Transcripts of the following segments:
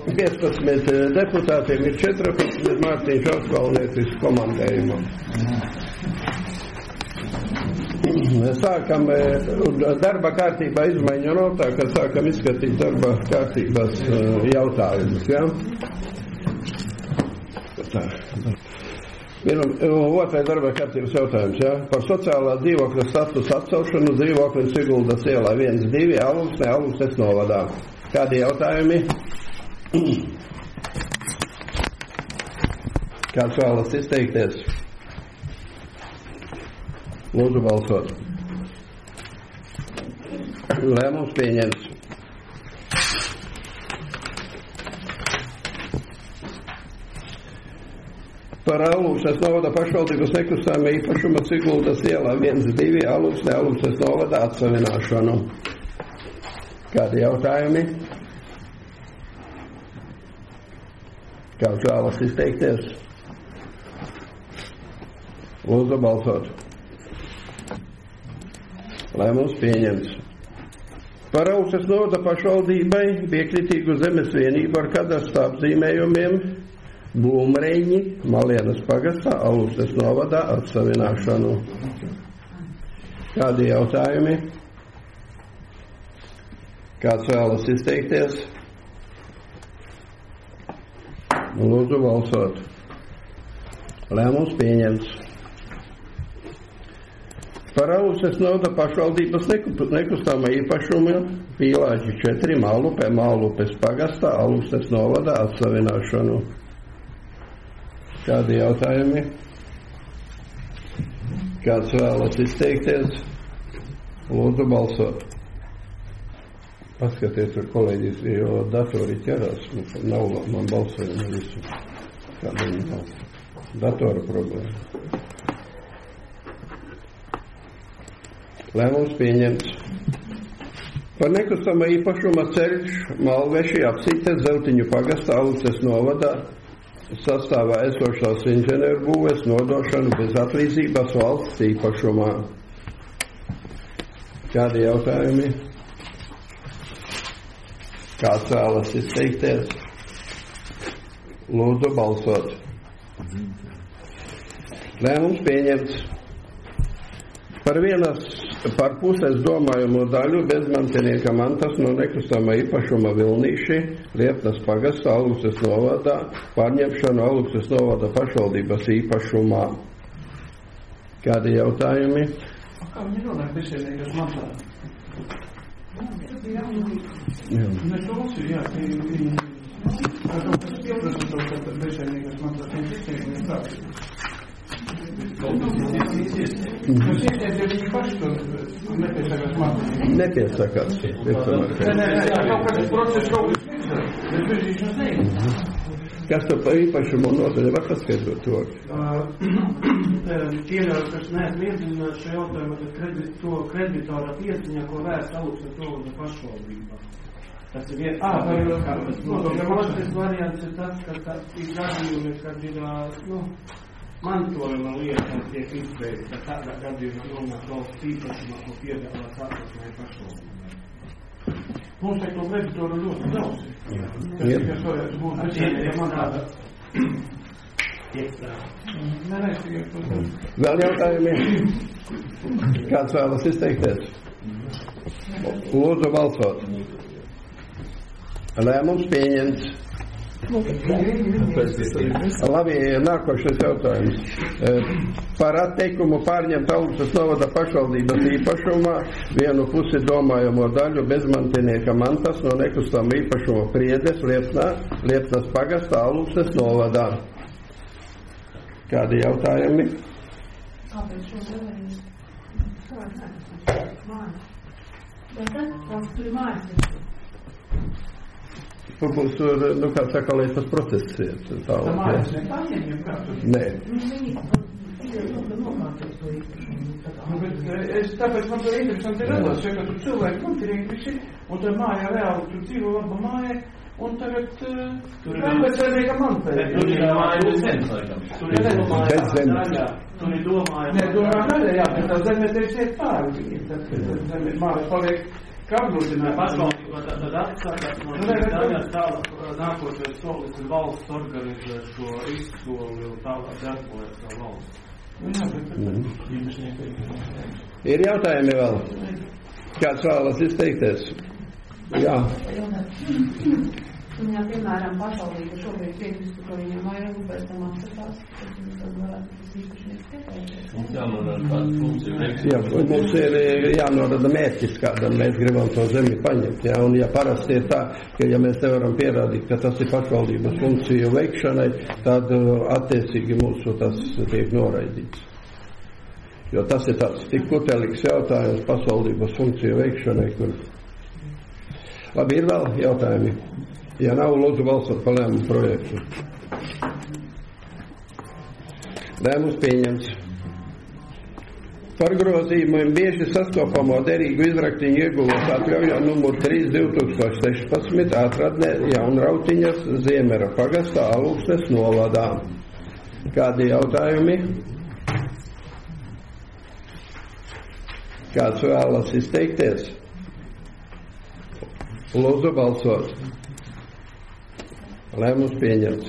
15 deputātiem ir 14 Mārtiņš Austvalnietis komandējumam. Sākam darba kārtībā izmaiņu nav tā, ka sākam izskatīt darba kārtības jautājumus, ja? Otrais darba kārtības jautājums, ja? Par sociālā dzīvokļa statusu atcelšanu dzīvokļu Siguldas ielā 1-2 Alūksnes novadā. Kādi jautājumi? Kāds vēlas izteikties? Lūdzu balsot. Lēmums pieņemts. Par Alūksnes novada pašvaldības nekustamā īpašuma Siguldas ielā 1-2 Alūksnes novada atsavināšanu. Kādi jautājumi? Kāds vēlas izteikties? Lūdzu balsot. Lēmums pieņemts. Par Alūksnes novada pašvaldībai piekritīgu zemes vienību ar kadastra apzīmējumiem Būmreņi, Malienas pagastā, Alūksnes novadā atsavināšanu. Kādi jautājumi? Kāds vēlas izteikties? Lūdzu balsot. Lēmums pieņemts. Par Alūksnes novada pašvaldības nekustamā īpašuma Pīlāģi 4 Mālupes pagastā, Alūksnes novadā atsavināšanu. Kādi jautājumi? Kāds vēlas izteikties? Lūdzu balsot. Paskaties, ar kolēģis, jo datori ķerās, nav man balsojumu visu. Kādiem nav? Datora problēma. Lēmums pieņemts. Par nekustamā īpašuma ceļš Malveši apsīte Zeltiņu pagastā Alūksnes novadā sastāvā esošās inženieru būves nodošanu bez atlīdzības valsts īpašumā. Kādi jautājumi? Kāds vēlas izteikties? Lūdzu balsot. Lēmums pieņemts. Par puses domājumu daļu bezmantinieka mantas no nekustamā īpašuma Vilnīši, Liepnas pagastā, Alūksnes novadā, pārņemšanu Alūksnes novada pašvaldības īpašumā. Kādi jautājumi? Kā viņi runāja bezmantinieka mantā? Mēs to lasīju, jā, viņi... Kā kaut kas pieprasa to, ka bezmantinieka mantā viņi izteikumi prātīgi. Nepiesakās. Kas to par īpašumu nodaļu var paskaidrot to? Pieļauju, kas neesmu iedziļināts šo jautājumu, tad to kreditora pieziņā, ko vērst Alūksnes novada pašvaldībā. Tas ir viens otrs variants ir tas, ka ir gadījumi, kad ir, mantojuma lieta tiek izbeigta, tādā gadījumā nonāk valsts īpašumā, ko piedāvās atlasmē pašvaldībai. Mums te to kreditoru ļoti daudz. Tas varētu būt bezmantinieka mandāta. Vēl jautājumi? Kāds vēlas izteikties? Lūdzu balsot. Lēmums pieņemts. Labi, nākošais jautājums. Par atteikumu pārņemt Alūksnes novada pašvaldības īpašumā vienu pusi domājamo daļu bezmantinieka mantas no nekustamā īpašuma Priedes, Liepnas pagastā, Alūksnes novadā. Kādi jautājumi? Kāpēc šo dalījumu? Tas tur mājas. Būs, kā saka, lai tas process ir. Tā mājas nepārņemjam kādu? Nē. Tāpēc man to interesanti radās, ka tu cilvēki mutirīgi visi, un tā māja reāli, tu dzīvo laba māja, un tagad tur ir bezmantinieka mantā. Tur ir māja bez zemes, laikam. Tur ir domāja. Tur ir domāja. Nē, domāja daļa, jā, bet tā zeme tevis iet pāri. Tad zeme mājas paliek Kā būs, ja pašvaldība tad atsakās no daļas tālāk nākošais solis ir valsts organizē šo izskoli un tālāk darbojas kā valsts? Ir jautājumi vēl? Kāds vēlas izteikties? Jā. Un, ja, piemēram, pašvaldība šobrīd piekristu, ka viņam vajag, pēc tam atsakās, tad varētu tas īpašnieks pieteikties. Mums jānorāda kāda funkcija. Jā, mums ir jānorāda mērķis, kādam mēs gribam to zemi paņemt. Jā, un ja parasti ir tā, ka ja mēs nevaram pierādīt, ka tas ir pašvaldības funkciju veikšanai, tad attiecīgi mūsu tas tiek noraidīts. Jo tas ir tāds tik kutelīgs jautājums pašvaldības funkciju veikšanai, kur... Labi, ir vēl jautājumi? Ja nav, lūdzu balsot par lēmumu projektu. Lēmums pieņemts. Par grozījumiem bieži sastopamo derīgu izraktiņu iegulos atļaujā numur 3/2016 atradnē Jaunrautiņas Ziemera pagastā Alūksnes novadā. Kādi jautājumi? Kāds vēlas izteikties? Lūdzu balsot. Lēmums pieņemts.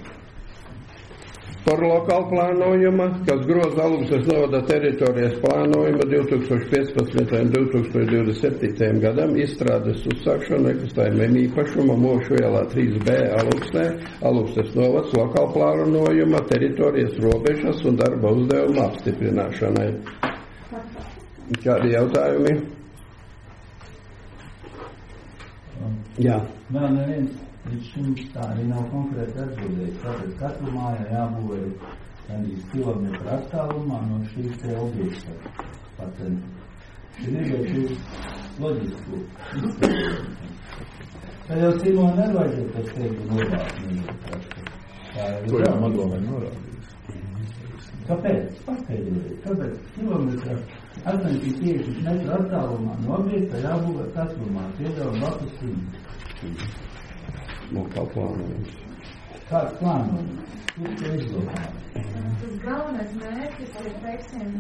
Par lokālu plānojuma, kas groza Alūksnes novada teritorijas plānojuma 2015. un 2027. gadam izstrādes uzsākšanu nekustamiem īpašumam Mošu ielā 3B Alūksnē, Alūksnes novads lokālu plānojuma teritorijas robežas un darba uzdevuma apstiprināšanai. Kādi jautājumi? Jā. Vēl neviens līdz šim tā arī nav konkrēti atbildējis. Tātad katru mājā jābūvē gandrīz kilometru attālumā no šīs te objekta patentu. Šī nebūtu loģisku izpildījumu. Tad jau Simona nevajadzētu tas teikt norādīt. To jau Madonai norādījis. Kāpēc? Paskaidrojiet. Kāpēc kilometra 850 metru attālumā no objekta jābūvē katru mājā? Pieļauj blakus simtu. Kā plānojums? Kāds plānojums? Kur to izdomāt? Tas galvenais mērķis ir, teiksim,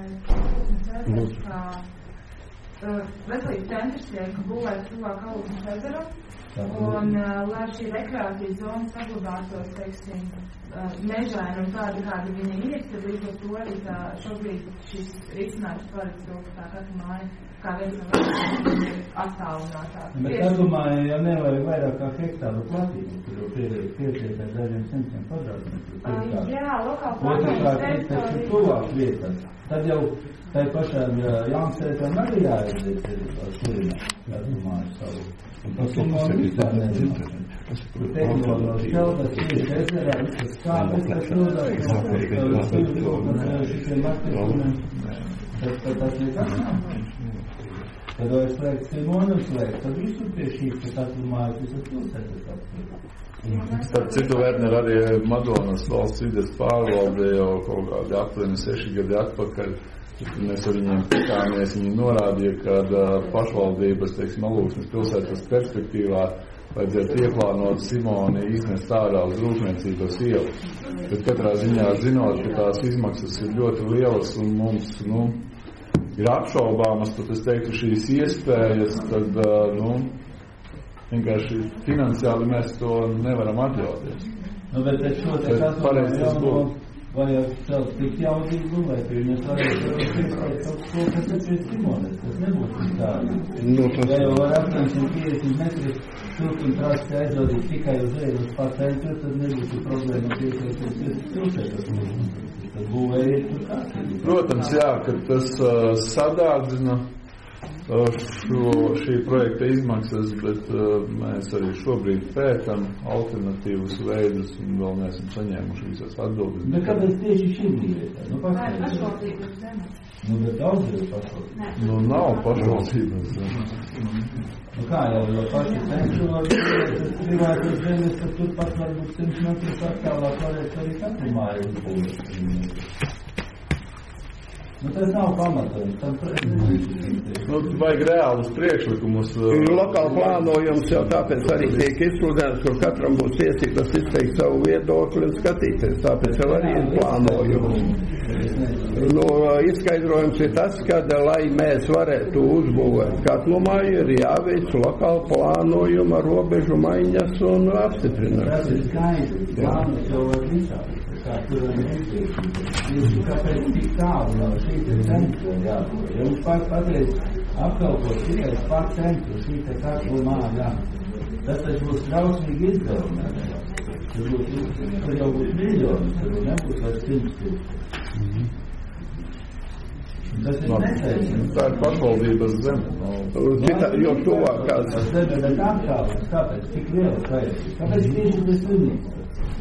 kā veselības centrs tiek būvēts tuvāk Alūksnes ezeram, un lai šī rekreācijas zona saglabātos, teiksim, mežaini un tādi, kādi viņi ir, tad līdz ar to arī tā šobrīd šis risinājums paredz to, ka tā katra māja kā viens no ir attālinātāk. Bet argumāja jau nevajag vairāk kā hektāru platību, kur jau pietiek ar dažiem centiem kvadrātmetru. Jā, lokāli plānojums teritorija. Tuvāk vietām. Tad jau tai pašām Jaunstētām arī jāaiziet turinā, jādomāju savu. Un tas ir vispār nezināšana. Kur teikto no šķeldas tieši ezerā, visas kāpes, tas nodās, šitiem aktivitātiem, tad tas nekas nav. Tad vai slēgt Simonu slēgt, tad visur pie šīs, ka katru mājas visas pilsētas apsvērt. Starp citu, Werner, arī Madonas valsts vides pārvalde jau kaut kādi aptuveni 6 gadi atpakaļ. Mēs ar viņiem tikāmies, viņi norādīja, ka pašvaldības, teiksim, Alūksnes pilsētas perspektīvā vajadzētu ieplānot Simoni iznest ārā uz rūpniecības ielu. Bet katrā ziņā zinot, ka tās izmaksas ir ļoti lielas un mums, ir apšaubāmas, tad es teiktu šīs iespējas, tad, vienkārši finansiāli mēs to nevaram atļauties. Bet es šo te katru vajag celt tik jaudīgu, vai pie viņas varētu piesēt kaut ko, kas ir pie Simones. Tas nebūtu tādi. Ja jau var 850 metri turpin trasti aizvadīt tikai uz eju uz patentu, tad nebūtu problēma piesēt pilsētas. Tad būvējiet tur kārtīgi. Protams, jā, ka tas sadārdzina šī projekta izmaksas, bet mēs arī šobrīd pētam alternatīvus veidus un vēl neesam saņēmuši visas atbildes. Bet kāpēc tieši šī vietā? Pašvaldības zemes. Bet daudz ir pašvaldības. Nav pašvaldības zemes. Kā jau paši cenšot, tas privātas zemes, tad turpat varbūt 100 metrus attālāk varētu arī katru māju uzbūvēt. Tas nav pamatojums. Vajag reālus priekšlikumus. Lokāli plānojums jau tāpēc arī tiek izsludināts, kur katram būs tiesības izteikt savu viedokli un skatīties. Tāpēc jau arī ir plānojums. Izskaidrojums ir tas, ka, lai mēs varētu uzbūvēt katlu māju, ir jāveic lokāli plānojuma, robežu maiņas un apstiprinājums. Tas ir skaidrs. Plānus jau var visādi. Kāpēc tik tālu no šīs centra jābūt? Ja mums patreiz apkalpot tikai par centru šī katlu māja, tas taču būs trausmīgi izdevumi. Tur jau būs miljoni, tur nebūs vairs 100. Tas ir neteicams. Tā ir pašvaldības zeme. Jo tuvākās. Tas zeme, bet apkalpot, kāpēc tik liela vajadzības? Kāpēc tieši bez slimnīcas?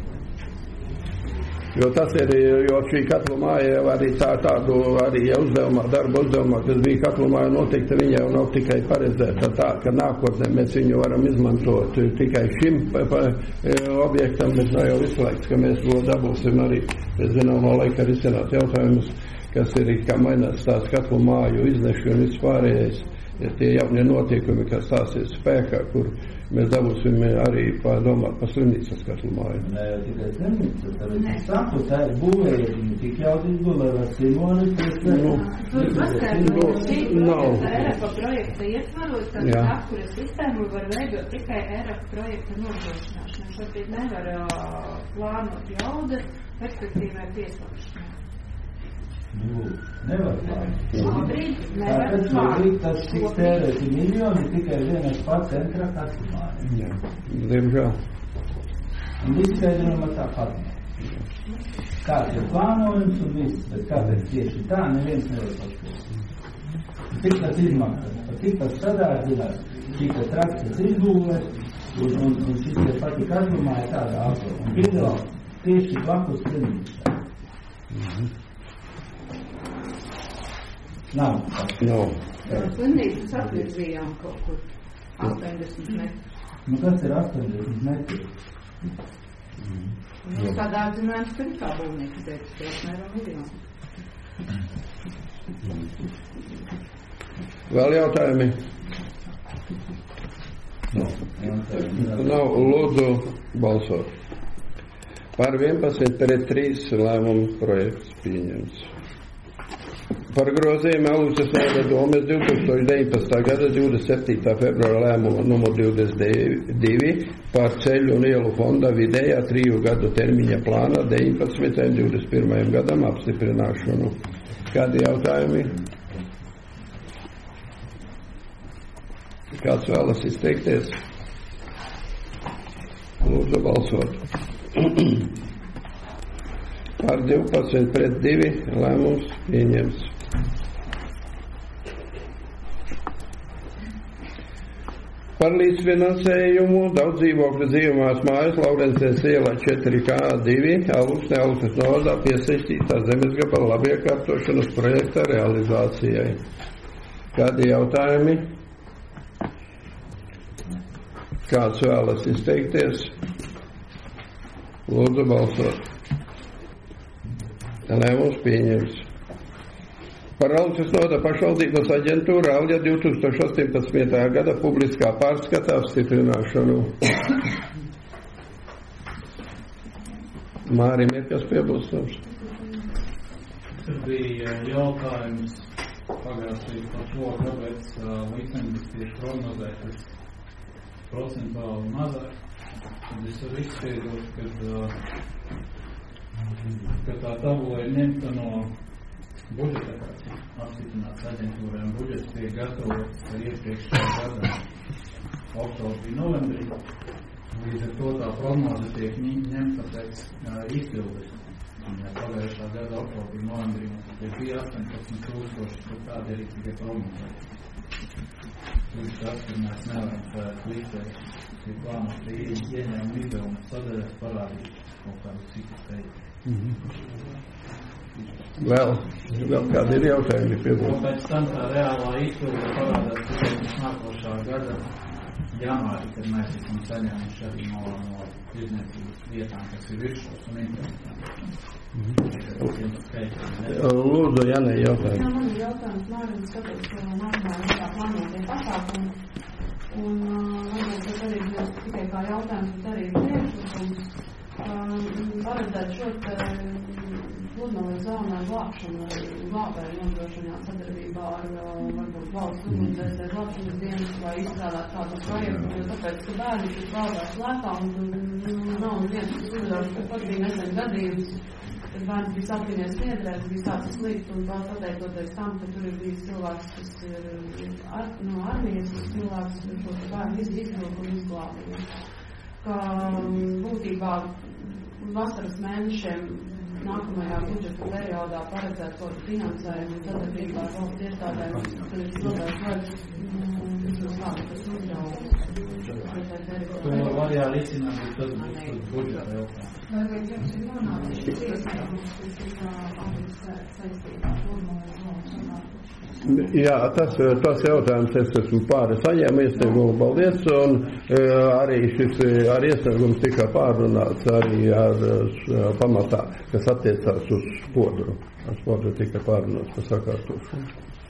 Jo tas ir, jo šī katlu māja jau arī tādu arī uzdevumā, darba uzdevumā, kas bija katlu māja noteikti, viņa jau nav tikai paredzēta tā, ka nākotnē mēs viņu varam izmantot tikai šim objektam, bet nav jau izslēgts, ka mēs to dabūsim arī, pēc zināmā laika risināt jautājumus, kas ir, kā mainās tās katlu māju izneši un vispārējais, tie jaunie notiekumi, kas stāsies spēkā, kur mēs dabūsim arī domāt par slimnīcas katlu māju. Nē, tikai slimnīcas, tad es saku, tā ir būvēja, tik jau izbūvēja ar Simonis, nav. ERAPA projekta ietvarot, tad apkuras sistēmu var veidot tikai ERAPA projekta nodrošināšanu. Šobrīd nevar plānot jaudas perspektīvai pieslēgšanai. Nevar plānot. Šobrīd nevar plānot. Tāpēc tas tik tērēti miljoni tikai vienas pats centrā katlu māju. Jā, diemžēl. Un izskaidrojuma tāpat. Kāds ir plānojums un viss, bet kāpēc tieši tā, neviens nevar pašķirt. Cik tas izmaksas, cik tas sadārdzinās, cik tas traktas izbūvēs, un šis te pati katlu māja tāda apla. Un piedāvā tieši blakus slimnīcā. Nav. Slimnīcas atvirzījām kaut kur 80 metrus. Kas ir 80 metri? Sadārdzinājums tur kā būvnieki teica, tos nevar miljonu. Vēl jautājumi? Nav, lūdzu balsot. Par 11-3 lēmumu projekts pieņems. Par grozījumu Alūksnes novada domes 2019. gada 27. februāra lēmuma numur 22 par ceļu un ielu fonda vidējā 3 gadu termiņa plāna 19. un 21. gadam apstiprināšanu. Kādi jautājumi? Kāds vēlas izteikties? Lūdzu balsot. Par 12-2 lēmums pieņems. Par līdzfinansējumu daudz dzīvokļu dzīvumās mājas Laurencēs ielā 4K2 Alūksnes novadā piesaistītā zemes gabala labiekārtošanas projekta realizācijai. Kādi jautājumi? Kāds vēlas izteikties? Lūdzu balsot. Lēmums pieņems. Par Alūksnes novada pašvaldības aģentūru Alja 2018. gada publiskā pārskata apstiprināšanu. Mārim ir kas piebilstams? Tur bija jautājums pagājušajā par to, kāpēc liktenis tieši prognozētas procentuāli mazāk. Tad es varu izskaidrot, ka tā tabula ir ņemta no budžeta, kāds apstiprināts aģentūrai, un budžets tiek gatavots iepriekšējā gada oktobrī, novembrī. Līdz ar to tā prognoze tiek ņemta pēc izpildes. Pagājušā gada oktobrī, novembrī mums bija 18,000, tur tāda arī tikai prognozēta. Līdz tas, ka mēs nevaram līdzēt, ir plānot ieņēmumu izdevumu sadaļas parādīt kaut kādu citu teikt. Vēl kādi ir jautājumi piebilst? Pēc tam tā reālā izpilde parādās tikai nākošā gada janvārī, kad mēs esam saņēmuši arī no tirdzniecības vietām, kas ir virsšos un internetā. Lūdzu, Janai, jautājums. Jā, man ir jautājums, Mārim, skatot nākamajā plānotie pasākumi. Un varbūt tas arī būs tikai kā jautājums, bet arī priekšlikums. Paredzēt šo pludmales zonu glābšanu, glābēju nodrošināt sadarbībā ar varbūt valsts ugunsdzēsēju glābšanas dienas vai izstrādāt kādu projektu, jo tāpēc, ka bērni šis valdās lēkā un nav neviens, kas uzraugs, ka pat bija nesen gadījums, kad bērns bija sapinies sniedrēs, bija sācis slīgt un pateicoties tam, ka tur ir bijis cilvēks, kas ir no armijas, kas cilvēks šo bērnu izvilku un izglābīja. Ka būtībā vasaras mēnešiem nākamajā budžeta periodā paredzēt to finansējumu un sadarbībā ar valsts iestādēm, tad ir nodās vajag tas uzraugu. To var jārisināt, tad budžeta jautājums. Vai jums ir nonākuši iespējams, kas ir saistībā ar pludmales zonu? Jā, tas jautājums es esmu pāri saņēmu iesniegumu, paldies, un arī šis iesniegums tika pārrunāts arī ar pamatā, kas attiecās uz spodru. Ar spodru tika pārrunāts par sakārtošanu.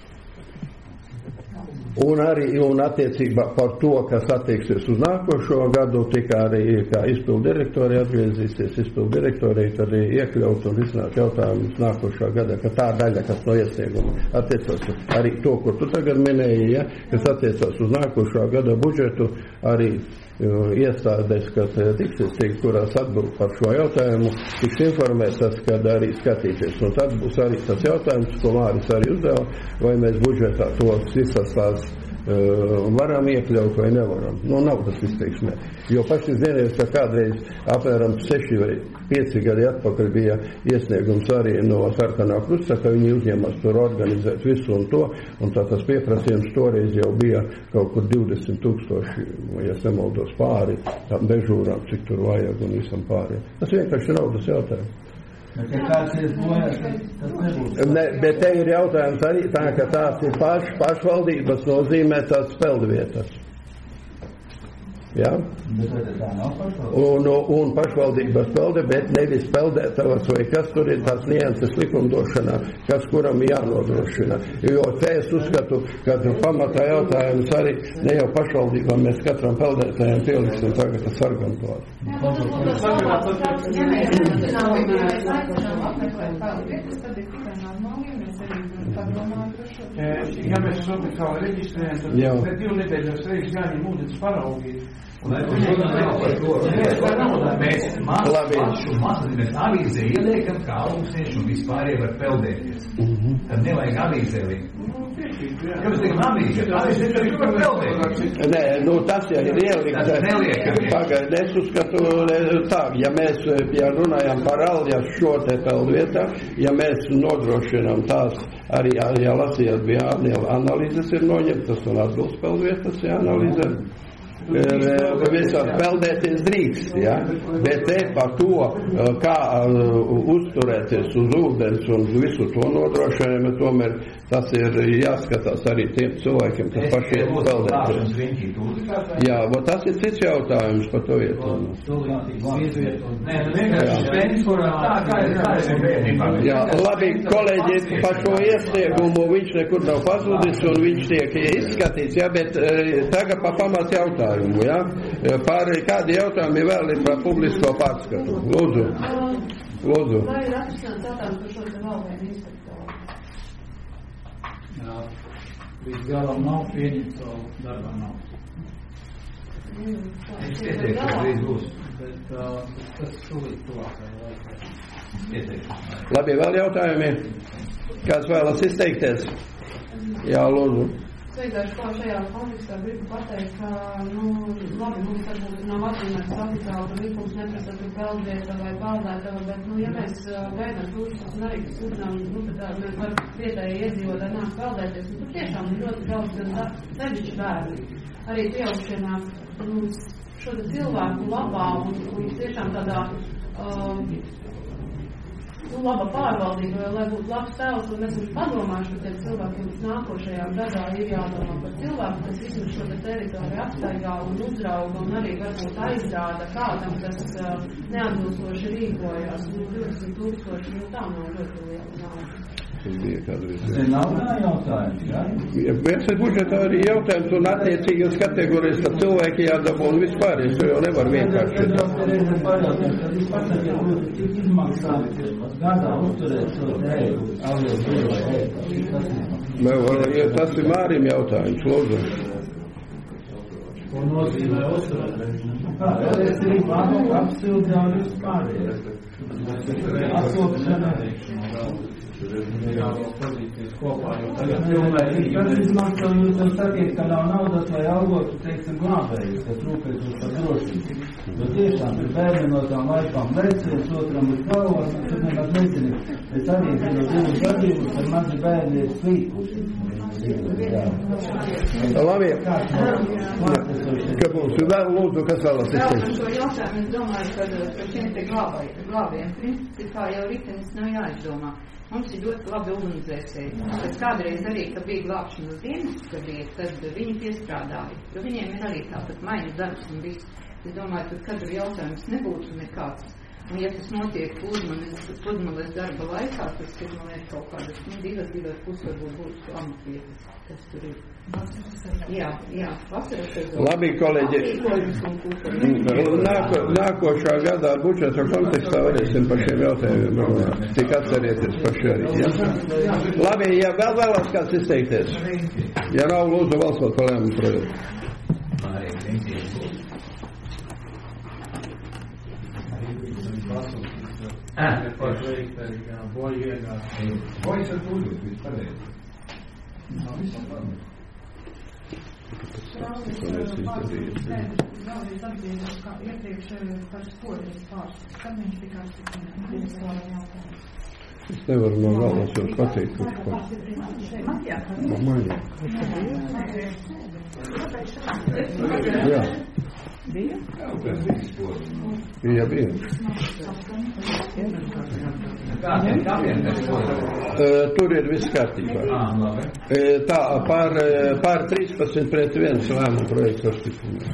Un attiecībā par to, kas attieksies uz nākošo gadu, tika arī, kā izpildu direktori atgriezīsies, izpildu direktori tad iekļaut un risināt jautājumus nākošā gada, ka tā daļa, kas no iesnieguma attiecās arī to, kur tu tagad minēji, ja, kas attiecās uz nākošā gada budžetu, arī iestādes, kas tiksies, kurās atbild par šo jautājumu, tiks informētas, kad arī skatīties. Un tad būs arī tas jautājums, ko Māris arī uzdeva, vai mēs budžetā tos visas tās varam iekļaut vai nevaram. Nav tas izteiksmē. Jo paši zinies, ka kādreiz apmēram 6 vai 5 gadi atpakaļ bija iesniegums arī no Sarkanā Krusta, ka viņi uzņēmās tur organizēt visu un to, un tā tas pieprasījums toreiz jau bija kaut kur 20,000, ja nemaldos pāri, tām dežūrām, cik tur vajag un visam pāri. Tas vienkārši naudas jautājums. Bet te ir jautājums arī tā, ka tās ir pašvaldības nozīmētās peldvietas. Ja? Un pašvaldības pelde, bet nevis peldētavas vai kas tur ir tās nianses likumdošanā, kas kuram jānodrošina. Jo te es uzskatu, ka pamatā jautājums arī ne jau pašvaldībām, mēs katram peldētājiem pieliksim tagad ar sargam plātu. Ja mēs uz oficiāli reģistrējam, tad pēc 2 nedēļas reizes jāņem ūdens paraugīt. Mēs avīzē ieliekam, kā augstnieši un vispārējie var peldēties. Tad nevajag avīzē liekt. Kāpēc liekam avīzē? Avīzē taču var peldēties. Nē, tas jau ir ielikt. Pagaid, es uzskatu tā, ja mēs runājam par Aljas šo te peldvietā, ja mēs nodrošinām tās arī, ja lasījāt, bija analīzes ir noņemtas un atbilst peldvietas jāanalizē. Visās peldēties drīkst, ja? Bet te par to, kā uzturēties uz ūdens un visu to nodrošinājumu, tomēr tas ir jāskatās arī tiem cilvēkiem, kas paši iet peldēties. Jā, bet tas ir cits jautājums par to vietu. Jā, labi, kolēģi, par šo iesniegumu viņš nekur nav pazudis un viņš tiek izskatīts, ja, bet tagad par pamat jautājumu. Ja? Pāri kādi jautājumi vēl ir par publisko pārskatu? Lūdzu. Vai ir atrisināts jautājums par šo te valvēju inspektoru? Jā, līdz galam nav pieņemts, savu darbā nav. Es ieteikšu, ka līdz būs. Bet tas šulīt tuvākajā laikā. Ieteikšu. Labi, vēl jautājumi? Kāds vēlas izteikties? Jā, lūdzu. Sveikāšu ko šajā kontekstā gribu pateikt, ka, labi, mums varbūt nav atzīmēts oficiāli, ka likums neprasa tur peldvieta vai peldētava, bet, ja mēs gaidām turistus un arī, kas uzņām, tad mēs varam vietēji iedzīvotāji nāk peldēties, un tur tiešām ir ļoti daudz gan sevišķi bērni. Arī pieaugšanā šo cilvēku labā un tiešām tādā laba pārvaldība, lai būtu labs tēls, un mēs mums padomāšu par tiem cilvēkiem nākošajā gadā ir jādomā par cilvēku, kas visu šo teritoriju apstaigā un uzrauga un arī varbūt aizrāda kādam, kas neatbilstoši rīkojās. 20,000 tā nav ļoti liela nauda. Tas bija kādreiz. Tas ir naudā jautājums, jā? Viens ir budžetā arī jautājums un attiecīgas kategorijas par cilvēki jādabū un vispār, es to jau nevar vienkārši. Tas ir cik izmaksā gadā uzturēt šo tēju, Tas ir Mārim jautājums, lūdzu. Ko nozīmē uzturēt? Vēl es gribu apsildi un vispārējais. Atslopšana. Tas izmanto, jūs jau sakiet, ka nav naudas, lai algotu, teiksim, glābējus, kas rūpēs uz par drošību. Jo tiešām ir bērni no tām laikām vecēs, otram uz galvas, tad nemaz nezinu. Es arī zinu divus gadījumus, ar mazi bērni ir slīkuši. Labi. Ka būs vēl lūdzu, kas vēlas izteikt? Vēl par šo jautājumu es domāju, ka par šiem te glābējiem principā jau ritenis nav jāizdomā. Mums ir ļoti labi ugunsdzēsēji. Tas kādreiz arī, ka bija glābšanas dienas, kad viņi piestrādāja. Jo viņiem ir arī tāpat maiņas darbs un viss. Es domāju, ka katru jautājums nebūtu nekāds. Un ja tas notiek pludmales darba laikā, tas ir, man liekas, kaut kādas 2,5 varbūt būtu amatvietas. Tas tur ir. Jā, vasaras sezona. Labi, kolēģi. Nākošā gadā budžeta kontekstā varēsim par šiem jautājumiem runāt. Tik atcerieties paši arī. Ja? Labi, ja vēl vēlas kāds izteikties. Ja nav, lūdzu balsot par lēmumu projektu. Bojas ar tūdus, viss pareizi. Vēlreiz atbildot, kā iepriekš par skoļas pārstāvs. Kad viņš tika apstiprināts? Es nevaru no galvas jums pateikt, kurš pār. Jā. Bija? Jā, bija. Tur ir viss kārtībā. Tā, pār 13 pret 1 lēmumu projektu apstiprināt.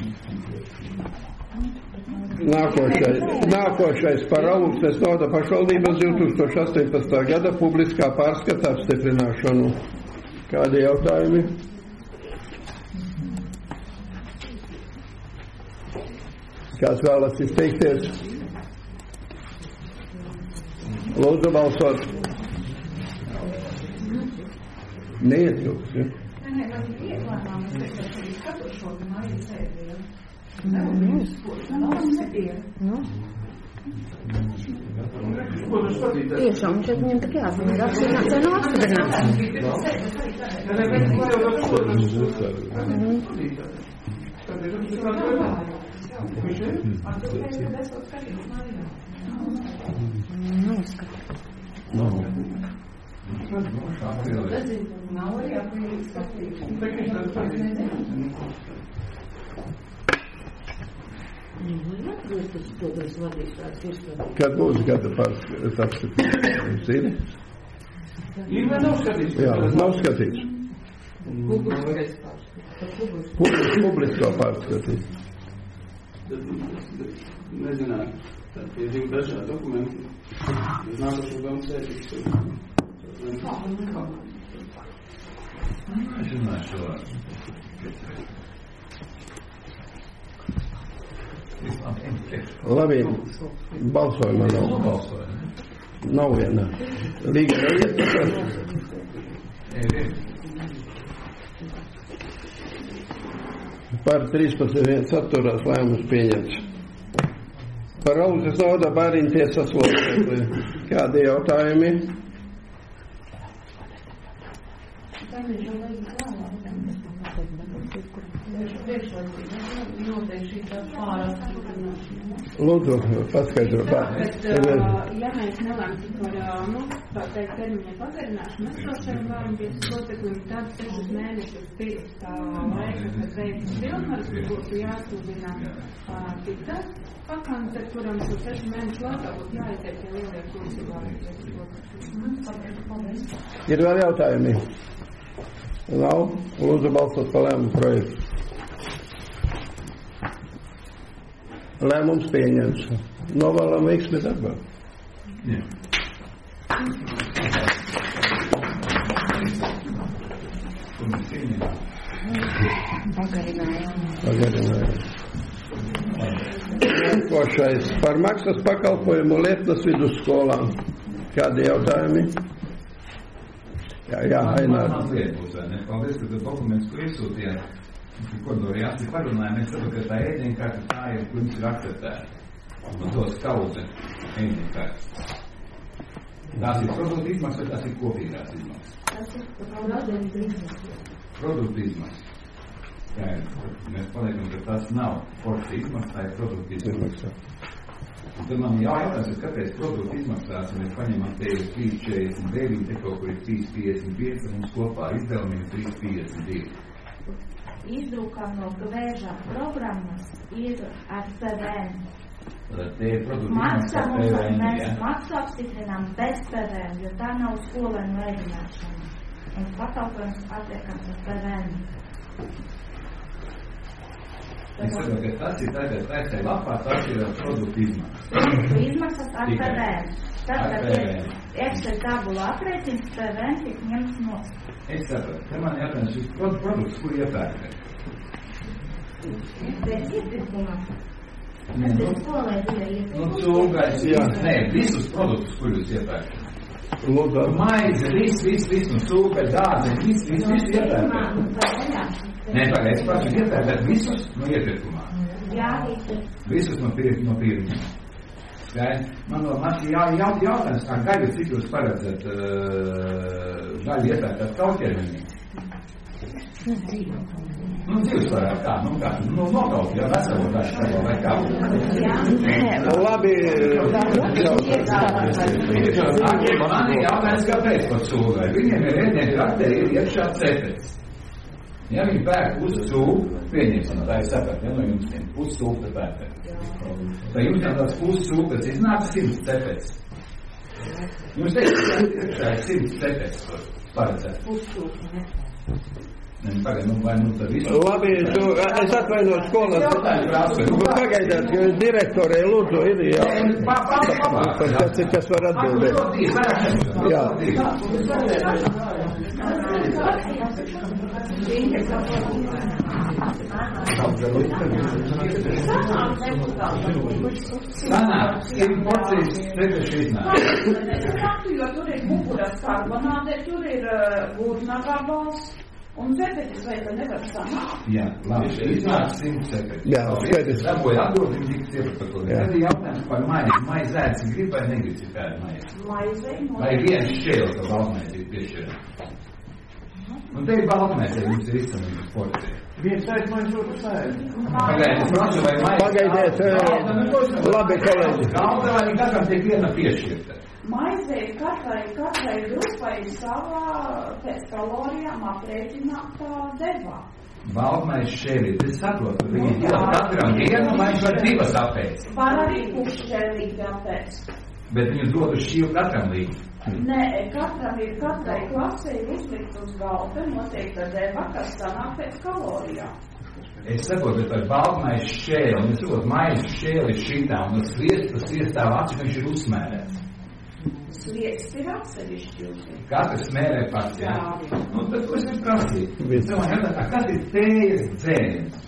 Nākošais par Augustes novada pašvaldības 2018. gada publiskā pārskata apstiprināšanu. Kādi jautājumi? Kāds vēlas izteikties? Lūdzu balsot. Neietilps, ja? Nē, man ir ieklānām, es teiktu, ka arī katru šo māju sēdēju. Tiešām, šeit viņam tak jāzina, ir apstiprināt, vai nav Kad būs gada pārskats apstiprināt? Zini? Jā, nav skatīts. Publisko pārskatīt. Nezināju, tad tie divi dažādi dokumenti. Uz nākošo domu sēdīgs. Es runāju šo. Labi, balsojuma nav. Nav viena. Līga nav ietver. Par 13 atturās lēmums pieņemts. Par Augustes novada bāriņu tiesas locekli. Kādi jautājumi? Lūdzu, paskaidro. Ja mēs nelemtu par, termiņa pagarināšanu esošajiem vārumbiedru locekļiem, tad 6 mēnešus pirms tā laika, kad veikts pilnvaras, būtu jāsludina cita vakance, kuram šo 6 mēnešu laikā būtu jāiziet pie lielie kursi vārumbiedru locekļiem. Ir vēl jautājumi? Nav? Lūdzu balsot par lēmumu projektu. Lēmums pieņems. Novēlam veiksmi darbā. Jā. Pagarinājums. Nākošais par maksas pakalpojumu Lietuvas vidusskolām. Kādi jautājumi? Jā, Ainār. Paldies, ka tu dokuments, ko iesūtījāt. Koridori jāsaka parunāja, mēs saprotam, ka tā ēdienkārta tā ir, kur jums ir akceptēta. Un tos kaudze ēdienkārta. Tās ir produktu izmaksas vai tās ir kopīgās izmaksas? Tas ir produktu izmaksas. Jā, mēs paliekam, ka tas nav porcija izmaksas, tā ir produktu izmaksas. Un tad man jājautās, kāpēc produktu izmaksās, ja mēs paņemam te ir 3,49, te kaut kur ir 3,55, un mums kopā izdevumi ir 3,52. Izdrukām no gvēža programmas ir ar PVN. Maksu apstiprinām bez PVN, jo tā nav skolēnu ēdināšana. Un pakalpojums atliekams ar PVN. Es saprotu, ka tas ir tagad vērtē lapā, tas ir produktu izmaksas. Izmaksas ar PVN. Tad, kad ir Excel tabula aprēķins, PVN tiek ņemts no. Es saprotu, ka man jātājums šis produkts, kur iepērk? Bez iepirkuma. Nē, cūgais, nē, visus produktus, kur jūs iepērk? Maize, viss, un cūgais, dāze, viss iepērk. Nē, pagaid, es pašu iepērk visus no iepirkumā. Jā, visus no pirmiem. Man jautājums, kā gaļu, cik jūs paredzat gaļu iepērkat kautiermiņī? Dzīves varētu kā, nokaut, ja veselo gaļu, vai kā? Labi. Man ir jautājums, kāpēc par cūgai? Viņiem ir ēdienkartē iekšā cepets. Ja viņi pērk puscūku, pieņemsim, tā ir saprat, ja no jums puscūku te pērk. Tā jums jau tāds puscūkas iznāca 100 cepets. Jums teikt, ka ir 100 cepets paredzēt. Puscūku, ne? Pagaid, vai tad visu? Labi, es atvainot skolas. Pagaidiet, direktorei lūdzu ir jā. Kas var atbildēt? Jā. Sanāk, 100 porcijas cepešs iznāk. Jo tur ir muguras karbonāde, tur ir gurna gabals. Un cepetis vai tad nevar sanākt? Jā, labi, iznāk 100 cepetis. Jā, skaidrs. Dabūja atdod, viņi tiks iepakoļi. Tad ir jautājums par maizi. Maizi ēdzi grib vai negrib citēdi maizi? Maizi. Vai viens šķēlis, ka baltmaizi ir piešķēri? Un te ir baltmaizi, ja jums ir izsamības porcija. Viens ēd maizi, otrs ēd. Pagaidiet, prašu, vai maizi? Pagaidiet, labi, kolēģi. Galda vai katram tiek viena piešķirta? Maize ir katrai grupai savā pēc kalorijām aprēķinātā devā. Baltmaizi šķēlīt, es saprotu, viņi ir katram vienu, vai viņš var divas apēc? Var arī pušķēlīt apēc. Bet viņu dod uz šīvu katram līdzi. Nē, katrai klasē ir uzlikt uz galda noteikta deva, kas sanāk pēc kalorijām. Es saprotu, bet par baltmaizi šķēli, un es saprotu, maizi šķēli šitā, un tas sviestāv atsevišķi, viņš ir uzsmērēts. Sviest ir atsevišķi. Katrs smērē pats, jā? Nu, tad ko es prasīju? Kas ir tējas dzēriens?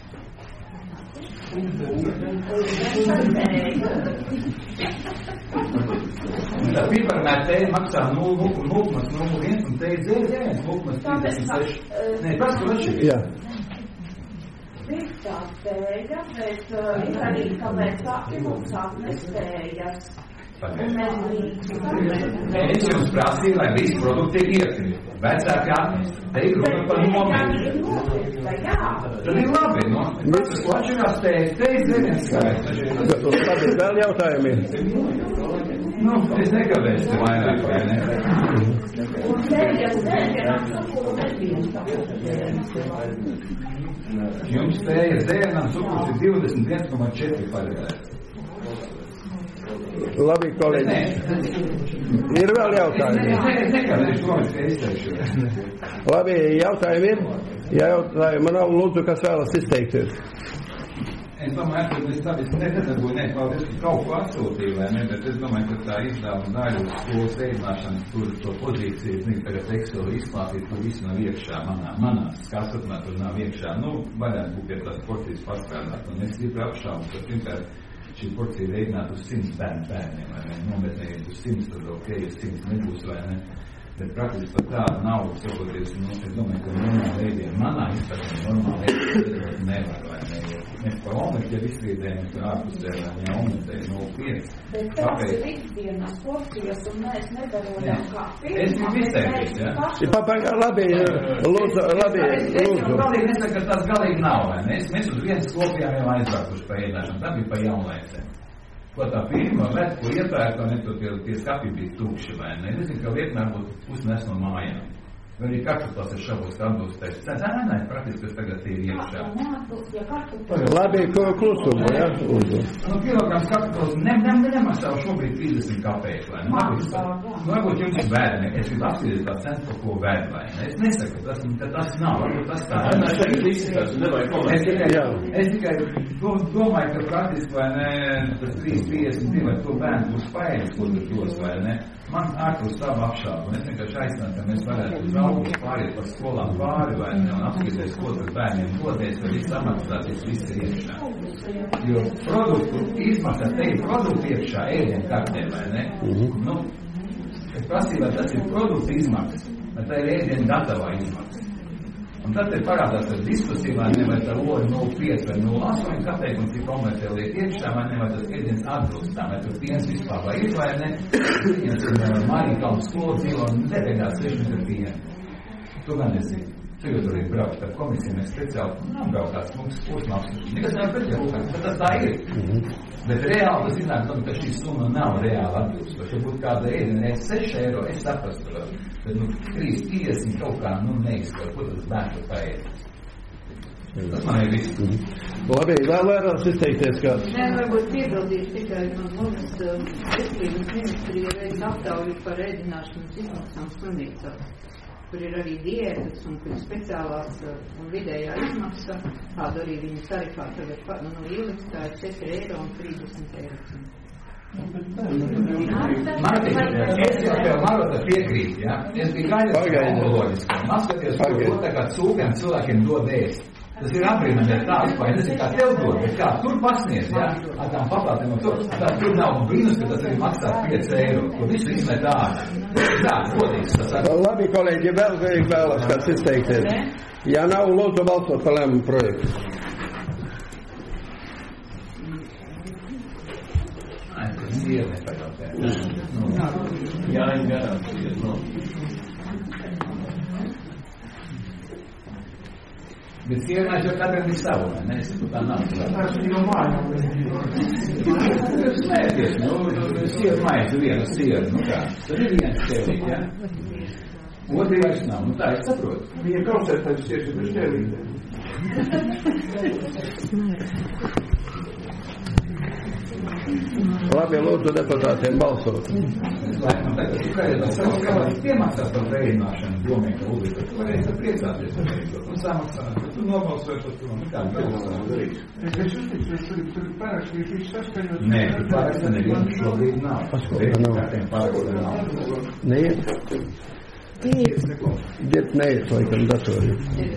Tā piparmētēja maksā 0,01 un tējas dzēriens 0,36. Nē, pats, ko atšķir? Jā. Ir tā tēja, bet ir arī, ka vecāki mums atnes tējas. Es jums prasīju, lai visi produkti tiek iekļūt. Vecāki atnest. Te ir runa par nometni. Tad ir labi, no? Tas atšķirās te ir zemiens skaits. Tad ir vēl jautājumi. Nu, es nekavēšu te vairāk, vai ne? Jums tēja zēnam cukurs ir 21,4 paredzēts. Labi, kolēģi. Ir vēl jautājumi? Labi, jautājumi ir? Ja jautājumi nav, lūdzu, kas vēlas izteikties? Es domāju, ka es nedabūju paldies, ka kaut ko atsūtīju, vai ne, bet es domāju, ka tā izdevuma daļa uz skolas veicināšanas, tur to pozīciju, tagad Excel izklātīt, tur viss nav iekšā manā skatotnē, tur nav iekšā. Nu, varētu būt pie tās porcijas pastrādāt, un es gribu apšaubu, ka pirmkārt šī porcija reiķināt uz 100 bērniem, vai ne, nometnējiet uz 100, tad ok, uz 100 nebūs, vai ne. Bet praktiski par tādu naudu sakoties, nu, es domāju, ka normāli veidiem, manā izpratnē normāli veidiem nevar, vai ne, mēs par ometu, ja izstrīdējam, ka ārpusē, vai ne, ometēji 0,5. Bet tās ir ikdienas porcijas, un mēs nedarojam kā pirmā. Es gribu izteikties, ja? Papagā, labi, lūdzu. Es galīgi nesaku, ka tas galīgi nav, vai ne, mēs uz vienas kopijām jau aizvākuši pa ēdināšanu, tā bija pa jaunlaicēm. Ko tā pirma ved, ko iepērk, un tie skapi bija tūkši, vai ne? Es nezinu, ka vienmēr būtu uznes no mājām. Vai arī kartupās ir šabos, ka atbilstēs. Nē, praktiski, kas tagad ir iekšā. Labi, klusumu, ja? Nu, kilograms kartupās nemaksā šobrīd 30 kapeiku, vai ne? Varbūt jums bērni, es gribu apskatīt tā cenu, par ko bērni, vai ne? Es nesaku, ka tas nav, varbūt tas tā. Es tikai domāju, ka praktiski, vai ne, tas 3,52 vai to bērnu būs paēdis, ko tur dos, vai ne? Man ārpus savu apšābu, un es vienkārši aicinātu, ka mēs varētu uz draugus pāriet par skolām pāri, vai ne, un apskaties, ko tur bērniem doties, vai viss samaksāties, viss ir iekšā. Jo produktu izmaksā, te ir produktu iekšā, ēdien kartē, vai ne? Nu, es prasīju, vai tas ir produktu izmaksas, vai tā ir ēdien gatavā izmaksa. Un tad te parādās ar diskusiju, vai ne, vai tā oļa 0,5 vai 0,8 kapeiku, un cik ometē liek iekšā, vai ne, vai tas ēdiens atbilstā, vai tur piens vispār vai ir, vai ne, piens un Marīkalnu skolu dzīvo, un nebeigās 6 metru pienu. Tu gan nezinu. Tagad tur ir braukt ar komisiju, mēs speciāli nav braukās, mums uzmaksas. Nekas nav pretjā, bet tas tā ir. Bet reāli tas iznāk, ka šī summa nav reāli atbilstoša. Ja būtu kāda ēdiena 6 eiro, es saprastu, bet 3,50 kaut kā, neizskatu, ko tas bērns paēd. Tas man ir viss. Labi, vēl vairāk izteikties kāds. Nē, varbūt piebildīšu tikai man mūsu veselības ministrija veids aptauju par ēdināšanas izmaksām slimnīcās. Tur ir arī diētas un kur speciālās un vidējā izmaksa, kādu arī viņu tarifā tagad ieliks, tā ir 4 eiro un 30 eiro. Es jau tev Marota piekrīt, ja? Es biju gaidījis onkoloģiski. Man skaties, ko tā kā cūkiem cilvēkiem dod ēst. Tas ir apbrīnami, ja tāds, vai tas ir kā tev dod, bet kā tur pasniedz, ja? Ar tām paplātēm un tur nav brīnus, ka tas arī maksā 5 eiro, ko visu izmet ārā. Tā, godīgs, tas saka. Labi, kolēģi, vēlas kāds izteikties. Ja nav, lūdzu balsot par lēmumu projektu. Sieva nepajautē. Jā, garām sieva, Bet sievnāši jau katram ir savu, ne? Es tā nav. Tas ir jau mājā. Smēties, sieva mājas ir viena sieva, kā. Tad ir viens sievīt, ja? Otri vairs nav, tā es saprotu. Viņa koncertēs tieši bez sievītēm. Labi, lūdzu deputātiem balsot. Laikam tagad, tu kāds piemaksās par veicināšanu domīgi, ka Ulrika, tu varēsi priecāties ar veicot un samaksāt, bet tu nobalsoji par to, kā pilsētu darīt. Es uzticu, es tur parakstīju visu saskaņot. Nē, tu paraksta nevienu šobrīd nav. Neiet? Ģet neiet, laikam, datori.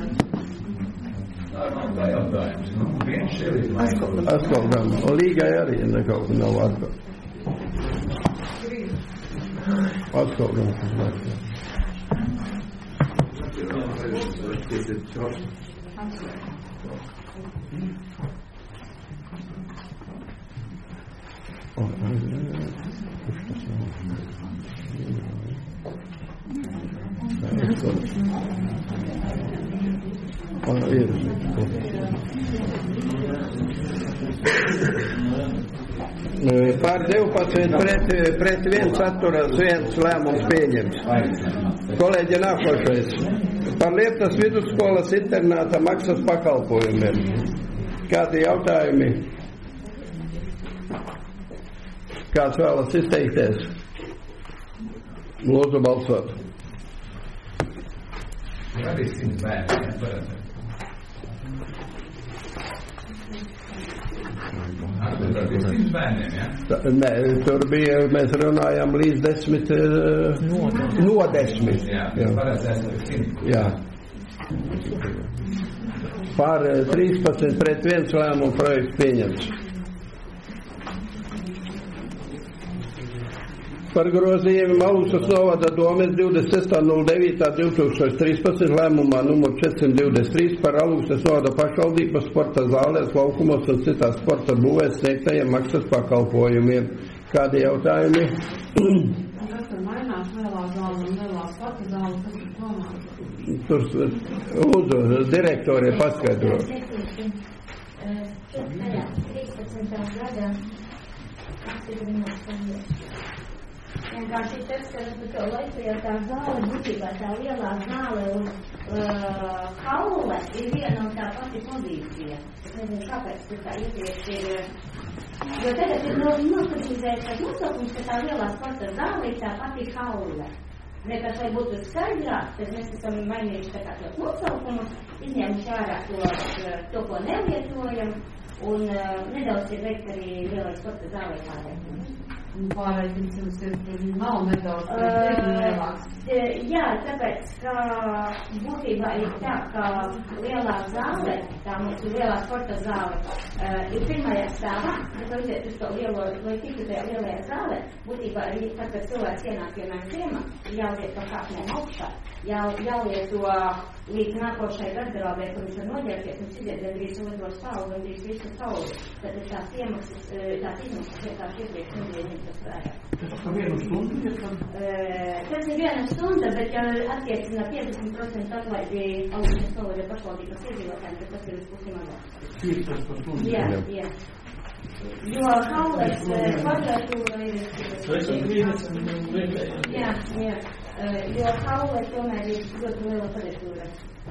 Tā jautājums. Viens šeit ir atkal gan. Līgai arī nekaut nav atkal. Atkal gan. Par 12 pret 1 atturas 1 lēmums pieņems. Kolēģi, nākošais. Par Lieptas vidusskolas internāta maksas pakalpojumiem. Kādi jautājumi? Kāds vēlas izteikties? Lūdzu balsot. Arī 100 bērni. Nē, tur bija, mēs runājām līdz 10, no 10. Jā. Par 13 pret 1 lēmumu projekts pieņemts. Par grozījumiem Alušas novada domes 26.09.2013 lēmumā numur 423 par Alušas novada pašvaldības sporta zālēs, laukumos un citās sporta būvēs sniegtajiem maksas pakalpojumiem. Kādi jautājumi? Kas tur mainās lielā zāle un lielā sporta zāle? Kas tur domā? Tur lūdzu direktori paskaidrot. 13. gadā vienkārši tas, ka par to laiku jau tā zāle, būtībā tā lielā zāle un kaule ir viena un tā pati pozīcija. Es nezinu, kāpēc tur tā iepriekš ir, jo tagad ir nostatizēts tas nosaukums, ka tā lielā sporta zāle ir tā pati kaule. Nekas, lai būtu skaidrāk, tad mēs esam mainījuši tā kā tos nosaukumus, izņēmuši ārā to, ko nelietojam, un nedaudz ir veikt arī lielai sporta zālē pārējiem. Pārējums jums ir nav nedaudz lielāks. Jā, tāpēc, ka būtībā ir tā, ka lielā zāle, tā mūsu lielā sporta zāle, ir pirmajā stāvā, bet aiziet uz to lielo, lai tiktu tajā lielajā zālē, būtībā arī tad, kad cilvēks ienāk vienā ciemā, jāliet pa kāpnēm augšā, jāliet to līdz nākošai garderobē, kur viņš var noģērties un iziet gandrīz otro stāvu, gandrīz visu sauli. Tad tās iemaksas, tās izmaksas vienkārši iepriekš nebija ņemtas vērā. Tas par 1 stundu? Tas ir 1 stunda, bet ja attiecina 50% atlaidi Alušas novada pašvaldības iedzīvotājiem, tad tas ir uz pusi mazāk. 15 stundu? Jā. Jo kaules kvadratūra ir... Jā. Jo kaule tomēr ir ļoti liela kvadratūra.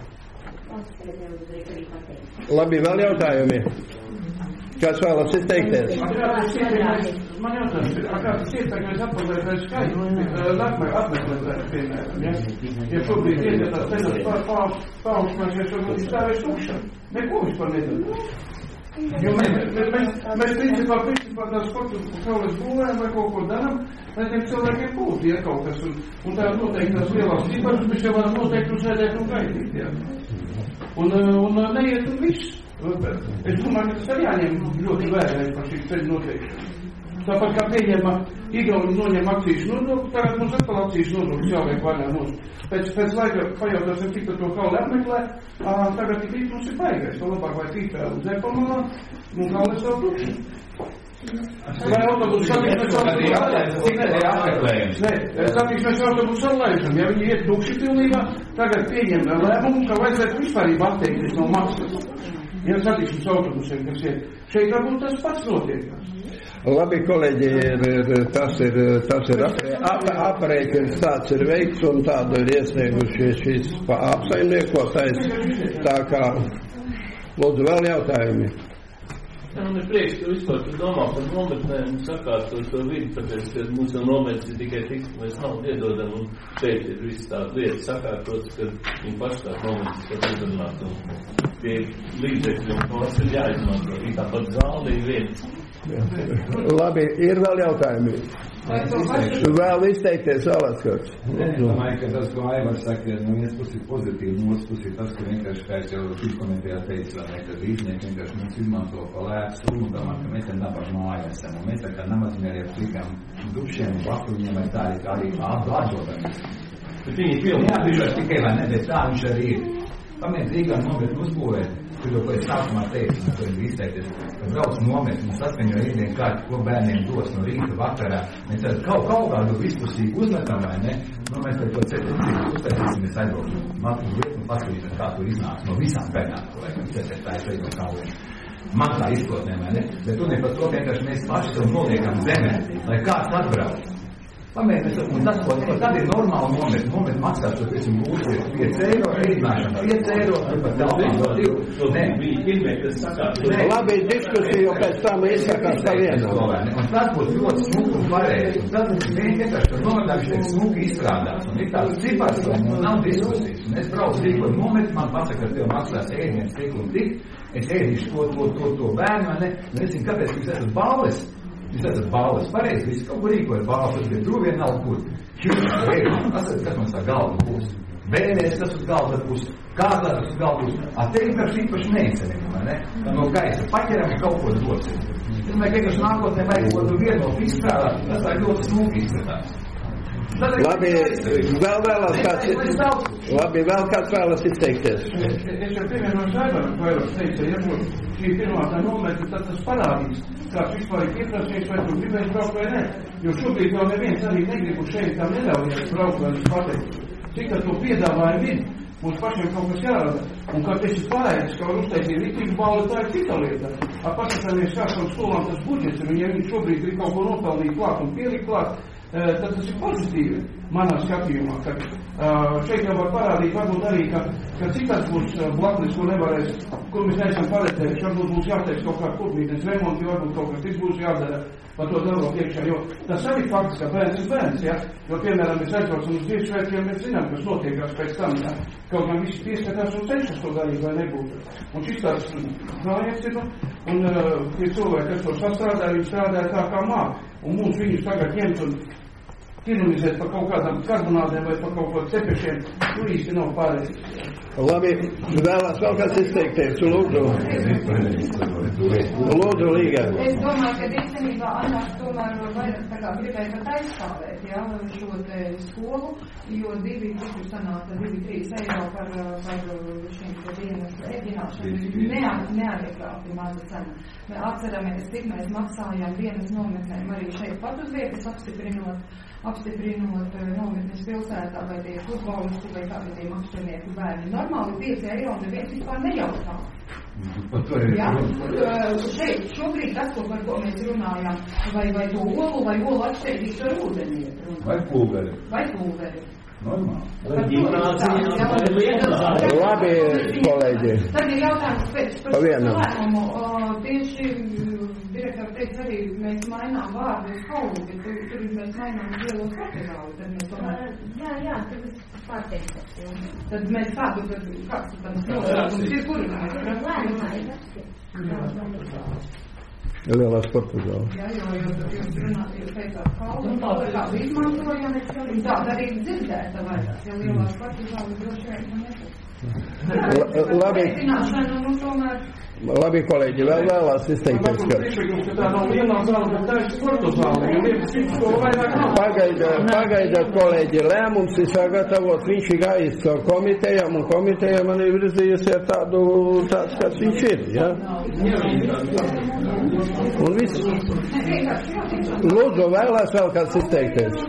Labi, vēl jautājumi? Kāds vēlas izteikties? Man jautājums ir, kāds ietekmēs atpazētais skaits apmeklētājs, piemēram, ja? Ja šobrīd iedētās ceļas paaugsmēšies, un stāvēs tukšam. Neko vispār nedara. Jo mēs principā tās sporta kaules būvējam vai kaut ko daram, lai tiem cilvēkiem būtu, ja kaut kas, un tā noteikti tās lielās ciparas, mēs jau varam noteikti uzsēdēt un gaidīt, jā. Un neiet un viss. Es domāju, ka tas arī jāņem ļoti vērā par šī ceļu noteikšanu. Tāpat kā pieņēma Igauni noņem akcijas nodokli, tagad mums atkal akcijas nodoklis jāliek vaļā mums. Pēc laika pajautāsim, cik to kauli apmeklē, tagad tik rīt mums ir baigais, to labāk vai tīpēl uz Epamalā, un kauli savu tukši. Vai autobusu satiksmes autobusu salaižam, ja viņi iet tukši pilnībā, tagad pieņem lēmumu, ka vajadzētu vispārībā atteikties no maksas. Ja satiksmes autobusiem, kas iet, šeit varbūt tas pats notiekās. Labi, kolēģi, tas ir aprēķins, tāds ir veikts un tādu ir iesnieguši šīs apsaimniekotais, tā kā, lūdzu, vēl jautājumi. Man ir prieks, ka vispār tu domā par nometnēm un sakārtot to vidi, tāpēc, ka mums jau nometnes ir tikai tik, ka mēs naudu iedodam un šeit ir viss tā lieta sakārtots, ka viņi paši tā nometnes var uzrunāt un pie līdzekļu un tos ir jāizmanto. Ir tāpat zāle ir viens. Labi, ir vēl jautājumi. Vēl izteikties Alaskots. Es domāju, ka tas, ko Aivars saka, no vienas puses ir pozitīvi, no otras puses ir tas, ka vienkārši, kā es jau komentējā teicu, ka rīznieki vienkārši mums izmanto pa lētu summu, domāt, ka mēs te nabaga māja esam, un mēs tā kā namaziņā arī apsīkām dupšiem un vakuņiem vai tādi kā arī atdodami. Bet viņi pilni jābižās tikai vai ne, bet tā viņš arī ir. Pamēc Rīgā noviet uzbūvēt Tu to, ko es sākumā teicu, un to ir izteikties, ka brauc nomet un saskaņo ikdienu kārtu, ko bērniem dos no rīta vakarā. Mēs tad kaut kādu vispusīgu uzmetam, vai ne? Nu, mēs tad to certificību uztaisīsim, mēs aizbrauksim Matru lietu un paskatīsim, kā tur iznāks no visām bērnām, ko vajag. Mēs tad tā ir šeit no kāliem. Man tā izplotnē, vai ne? Bet tu ne par to vienkārši mēs paši sev noliekam zemē, lai kāds atbrauc. Pamēģināt, un tas, ko tad ir normāli nomet maksās, to pēc būs 5 eiro, reidināšana 5 eiro, par telpām vēl 2. Nē. Labi, diskusija jau pēc tam izsakās tā viena. Un tas būs ļoti smuki un pareizi. Un tas ir vienkārši, ka nometā viņš tiek smuki izstrādāts. Un ir tāds cipars, un nav diskusijas. Un es braucu rīkot nomet, man pasaka, ka tev maksās ēdiens tik un tik. Es ēdīšu to bērnu, ne? Un es zinu, kāpēc jūs esat balles. Jūs esat balles, pareizi, visi kaut kur rīkoja balles, bet tur vienalga kur. Kas man tā galva būs? Bērēs tas uz galva būs, kādā tas uz galva būs. Te vienkārši īpaši neizceļam, vai ne? No gaisa paķeram kaut ko dosim. Es domāju, ka vienkārši nākotnē vajag ko tu vienotu izstrādāt, tas tā ļoti smuki izskatās. Labi, vēl kāds vēlas izteikties. Es jau pievienošu Aivaram, ko Aivars teica, ja būs šī pirmā tā nometa, tad tas parādīs, kāds vispār ir pieprasījis, vai tu gribēs braukt vai ne. Jo šobrīd jau neviens arī negribu šeit tam neļaujies braukt, vai es pateiktu. Cik ar to piedāvājumu ir, mums pašiem kaut kas jārada. Un kā tas ir pareizi, ka var uztaisīt rītību balvu, tā ir cita lieta. Paskatāmies, kāds tam skolām tas budžets, un ja viņi šobrīd grib kaut ko nopelnīt klāt un pielikt klāt, tad tas ir pozitīvi manā skatījumā, ka šeit jau var parādīt, varbūt arī, ka citas būs blaknes, kur mēs neesam paredzējuši, varbūt būs jāteiks kaut kā kurmītnes remonti, varbūt kaut kas cits būs jādara par to dēlot iekšā, jo tas arī fakts, ka bērns ir bērns, ja, jo, piemēram, mēs aizbraucam uz Ziemassvētkiem, mēs zinām, kas notiekās pēc tam, ja, kaut gan visi pieskatās un cenšas to darīt, vai nebūtu. Un šis tāds projekts ir, un tie cilvēki, kas to sastrādāja, viņi strādāja tā kā māk, un mums viņus tagad ņemt un tirunizēt par kaut kādām karbonādēm vai par kaut ko cepešiem, tu īsti nav pareizi. Labi, vēlās vēl kāds izteikties, lūdzu. Lūdzu, Līga. Es domāju, ka īstenībā Anāks tomēr vairāk tā kā gribēja pat aizstāvēt, jā, šo te skolu, jo 2-3 eiro par šīm dienas ēdināšanu neadekvāti maza cena. Mēs atceramies, cik mēs maksājām dienas nometnēm arī šeit pat uz vietas apstiprinot nometnes pilsētā vai tie futbolisti vai kādi tie makšķernieku bērni. Normāli 5 eiro un neviens vispār nejautā. Ja? Šeit šobrīd tas, par ko mēs runājām, vai to olu vai olu atšķirīt ar ūdeni. Vai pulveri. Normāli. Labi, kolēģi. Tad ir jautājums pēc lēmumu. Tieši direktori teica arī, mēs mainām vārdu uz kaulu, bet tur mēs mainām uz lielo kategālu. Tad mēs tomēr... Jā, tad es pārteiktos. Tad mēs kādu, kāds tam nosaukums ir, kur lēmumā ir atšķirīt. Lielās Portugāla. Jā, jo jūs runāt, jūs teicāt kaulu, un kādu izmantojam, un tāda arī dzirdēta vairāk, jo Lielās Portugāla droši vien nekur. Labi, kolēģi, vēlās izteikties, Pagaidat, kolēģi, lēmums ir sagatavot, viņš ir gājis caur komitejām, un komiteja man ir virzījusi ar tāds, kāds viņš ir, ja? Un viss. Lūdzu, vēlās vēl kāds izteikties.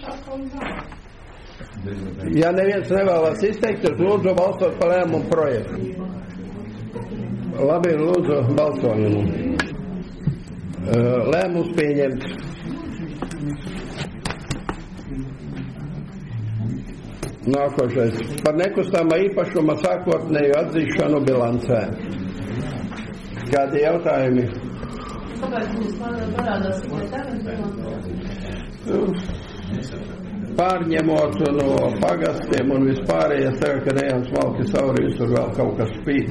Ja neviens nevēlas izteikties, lūdzu balsot par lēmumu projektu. Labi, lūdzu balsojumu. Lēmums pieņemts. Nākošais. Par nekustamā īpašuma sākotnēju atzīšanu bilancē. Kādi jautājumi? Kāpēc mums parādās tikai tagad bilancē? Pārņemot no pagastiem un vispārējais tagad, kad ejam smalki sauri, visur vēl kaut kas spīt.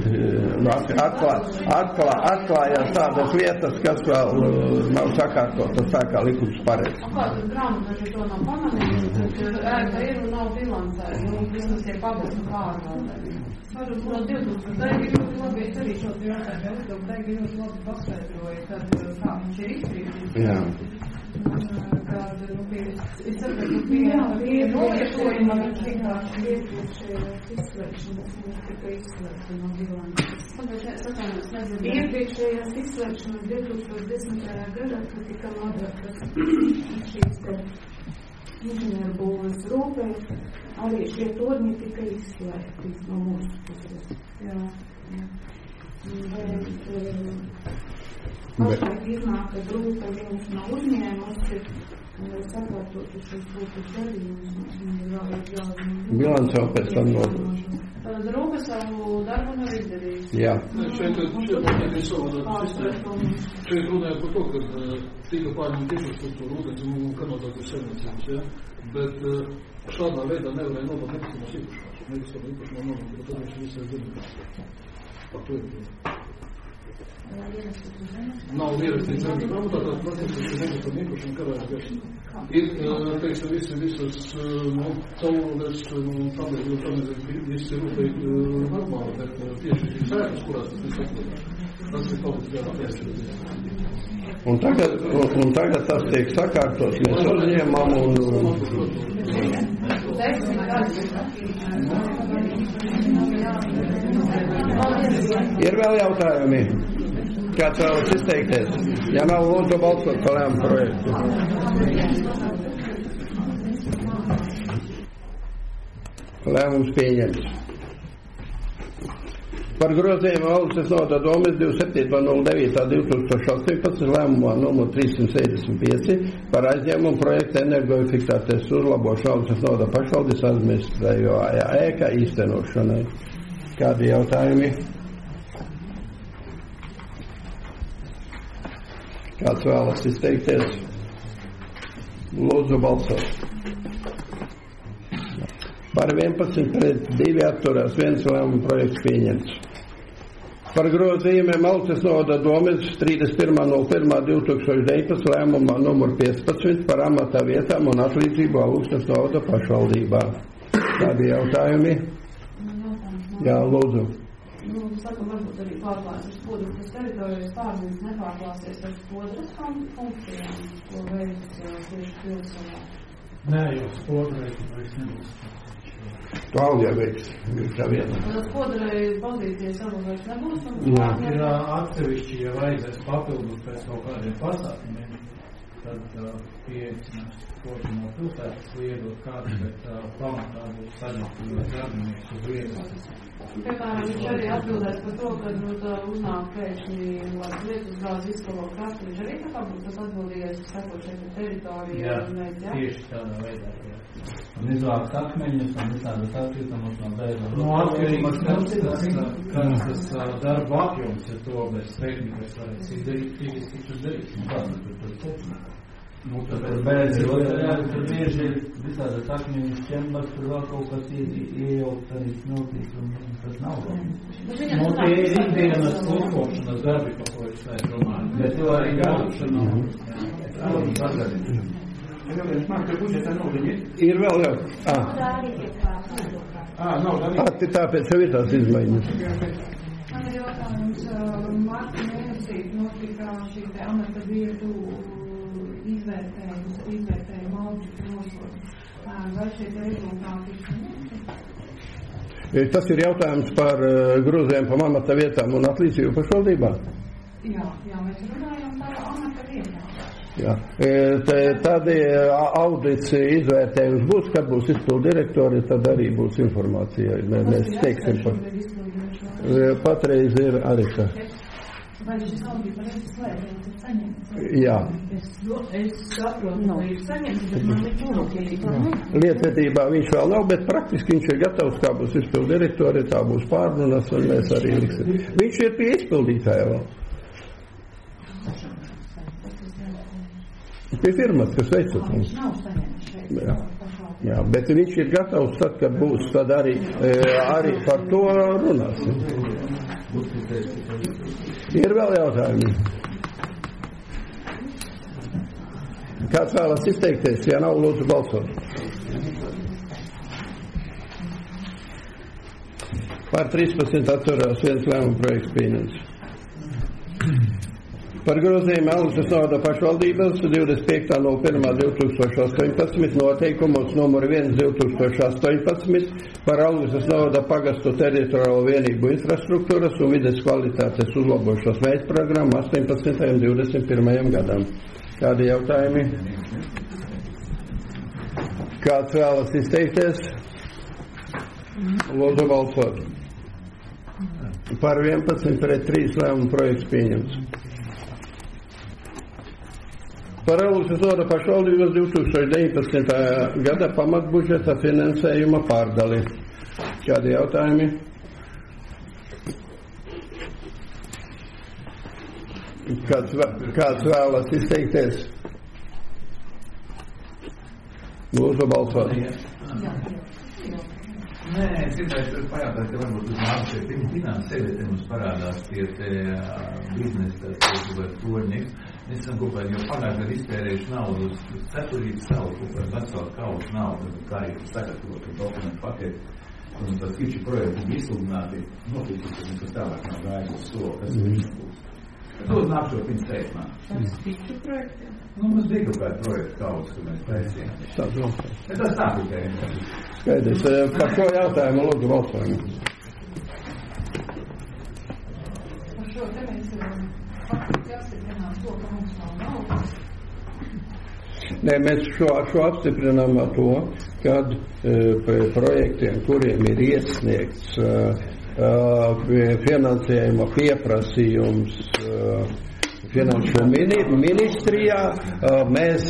Atklājās tādas lietas, kas vēl nav sakārtotas tā, kā likums paredz. Kādas grāmatveži to nav pamanījuši, ka ēka ir un nav bilancē, vismaz tie pagastu pārvaldē. Varbūt no 2000 daļi ļoti labi, es arī šos jautājumu uzdevu, daļi ļoti labi paskaidroja, kā viņš ir izkrītis. Jā. Ka tāda, es saprotu, pie novietojuma, bet vienkārši iepriekšējās izslēgšanas mums tika izslēgta no bilances. Iepriekšējās izslēgšanas 2010. gadā, kad tika nodotas šīs te inženierbūves rūpē, arī šie torņi tika izslēgti no mūsu puses. Jā. Pašlaik iznāk, ka rūpa viens no uzņēmusi sakārtot šos rūpas darījumus. Bilants jau pēc tam nodot. Rūpa savu darbu nav izdarījis. Jā. Šeit runāja par to, ka tika pārņemta infrastruktūra ūdens un kanalizācijas saimniecības, ja? Bet šādā veidā nevarēja nodot nekustamās īpašumos. Nekustamā īpašumā nodot, bet tad viņš visai zina. Par to ir. Nav ierakstīts zemes grāmatā, tāds process, ka nekustamā īpašuma karājas gaisā. Ir, teiksim, visas caurules un tādēļ, viss ir rūpīgi normāli, bet tieši šīs ēkas, kurās tas viss atlīdās. Tas ir kaut kas jāattiecības. Un tagad tas tiek sakārtots, mēs uzņēmām Ir vēl jautājumi? Kāds vēlas izteikties? Ja nav, lūdzu balsot par lēmumu projektu. Lēmums pieņemts. Par grozījumu valsts noda domas 27.09.2018 lēmumā numur 375 par aizņēmumu projektu energoefektivitātes uzlabošanu valsts noda pašvaldības administrējumā ēka īstenošanai. Kādi jautājumi? Kāds vēlas izteikties? Lūdzu balsot. Par 11 pret 2 atturās 1 lēmuma projekts pieņemts. Par grozījumiem Maltas noda domes 31.01.2019 lēmumā numur 15 par amatā vietām un atlīdzību Alūksnes novada pašvaldībā. Kādi jautājumi? Jā, lūdzu. Saka, varbūt arī pārklāsies Spodras teritorijas pārzīmes nepārklāsies ar Spodras funkcijām, ko veids tieši pilsētā. Nē, jo Spodrai vairs nebūs. Klaudia veiks tā vietā. Spodrai pozīcijas varbūt vairs nebūs? Jā, ir atsevišķi, ja vajadzēs papildus pēc kaut kādiem pasākumiem, tad pieeicinās Spodru no pilsētas liedot kādu, bet pamatā būs saņemts darbinieks uz vietas. Piemēram, viņš arī atbildēs par to, ka uznāk pēkšņi lietas gāzi izskalo krastu, viņš arī tā kā būs tas atbildīgais, kas sako šeit teritorija. Jā, tieši tādā veidā. Un izvākt akmeņus un visādas atkritumus no beigas. No atkarības, kas tas darba apjoms, ja to bez tehnikas varēs izdarīt, fiziski taču darīt. Kāda tur tehnika? Tad bēdzi rotaļā, tur bieži ir visādas akmeņus ķembars, tur vēl kaut kas iejaukts arī smiltīs, un tas nav vēl. Tie ir ikdienas uzkopšanas darbi, pa ko es vairs runāju. Bet to arī gādukšana. Ir vēl jau. Tāpēc jau ir tās izmaiņas. Man ir jautājums, marta mēnesī notika šī te amata vietu izvērtējumu audita nosaukt. Vai šie rezultāti ir? Tas ir jautājums par grozēm pa amata vietām un atlīdzību pašvaldībā? Jā, mēs runājam par amata vietām. Jā. Tad audits izvērtējums būs, kad būs izpildu direktori, tad arī būs informācija. Mēs teiksim par. Patreiz ir arī tā. Vai šis audits pareizi slēdziens ir saņemts? Jā. Es saprotu, ka ir saņemts, bet man ir jūrokļi. Lietvedībā viņš vēl nav, bet praktiski viņš ir gatavs, kā būs izpildu direktori, tā būs pārrunas, un mēs arī liksim. Viņš ir pie izpildītāja vēl. Pie firmas, kas veicat mums. Jā, bet viņš ir gatavs tad, kad būs, tad arī par to runāsim. Ir vēl jautājumi? Kāds vēlas izteikties? Ja nav, lūdzu balsot. Par 13 atturās 1 lēmuma projekts pieņemts. Par grozījumu Alušas novada pašvaldības 25.01.2018 noteikumos numur 1/2018 par Alušas novada pagastu teritoriālo vienību infrastruktūras un vides kvalitātes uzlabošanas mērķprogrammu 18. un 21. gadam. Kādi jautājumi? Kāds vēlas izteikties? Lūdzu balsot. Par 11 pret 3 lēmumu projekts pieņemts. Par Alušas novada pašvaldības 2019. gada pamatbudžeta finansējuma pārdali. Kādi jautājumi? Kāds vēlas izteikties? Lūdzu balsot. Nē, es gribētu pajautāt, ka varbūt uz nākušie finansēļi mums parādās tie biznesa, vai torņi. Mēs esam kopā jau pagājušajā gadu iztērējuši naudu uz ceturību savu, kopā vecāku kaušu naudu, kā arī sagatavot dokumentu paketi. Un tas kiči projekti bija izsludināti, noticis, ka nekas tālāk nav gājis uz soli, kas viņš būs. To uz nākušo finansējumā. Tas kiči projekti? Mums bija kaut kāda projekta kausa, ko mēs taisījām. Tas tā tikai. Skaidrs. Par šo jautājumu lūdzu balsojumu. Par šo te mēs faktiski apstiprinām to, ka mums nav naudas. Nē, mēs šo apstiprinām to, kad projektiem, kuriem ir iesniegts finansējuma pieprasījums Finanšu ministrijā, mēs